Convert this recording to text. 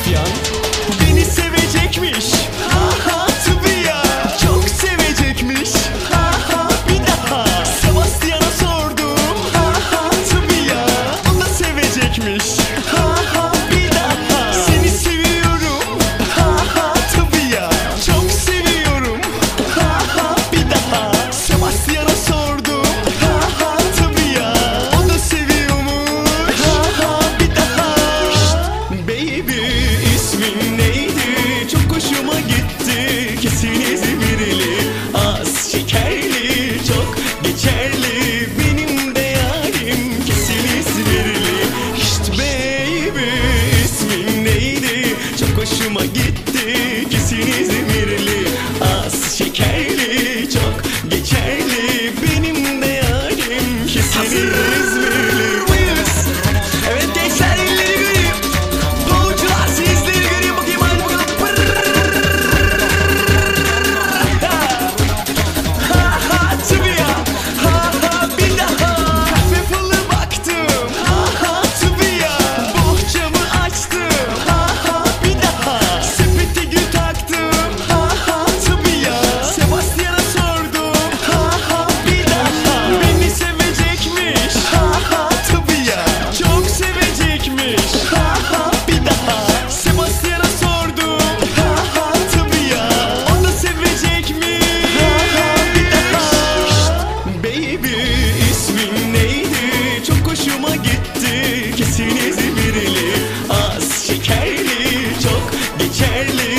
Sebastian beni sevecekmiş. Ha ha tabii ya, çok sevecekmiş. Ha ha bir daha Sebastian'a sordum. Ha ha tabii ya, o da sevecekmiş. Ha ha bir daha seni seviyorum. Ha ha tabii ya, çok seviyorum. Ha ha bir daha Sebastian'a sordum. Ha ha tabii ya, o da seviyormuş. Ha ha bir daha. Baby ismin neydi? Çok hoşuma gitti. Kesin İzmirli, az şekerli, çok geçerli. Benim de yarim kesin İzmirli. İşte baby ismin neydi? Çok hoşuma gitti. Kesin İzmirli, az şekerli, çok geçerli. Benim de yarim kesin İzmirli. Evet gençler, elleri göreyim. Davulcular sizleri göreyim, bakayım hadi bakalım. Ha ha tabii ya, ha ha bir daha. Kahve falı baktım. Ha ha tabii ya, bohçamı açtım. Ha ha bir daha sepete gül taktım. Ha ha tabii ya, Sebastian'a sordum. Ha ha bir daha beni sevecekmiş. Ha ha tabii ya, çok sevecekmiş. Ha ha bir daha Sebastian'a sordum. Ha ha tabii ya, o da sevecekmiş. Ha ha bir daha. Baby ismin neydi? Çok hoşuma gitti. Kesin İzmirli, az şekerli, çok geçerli.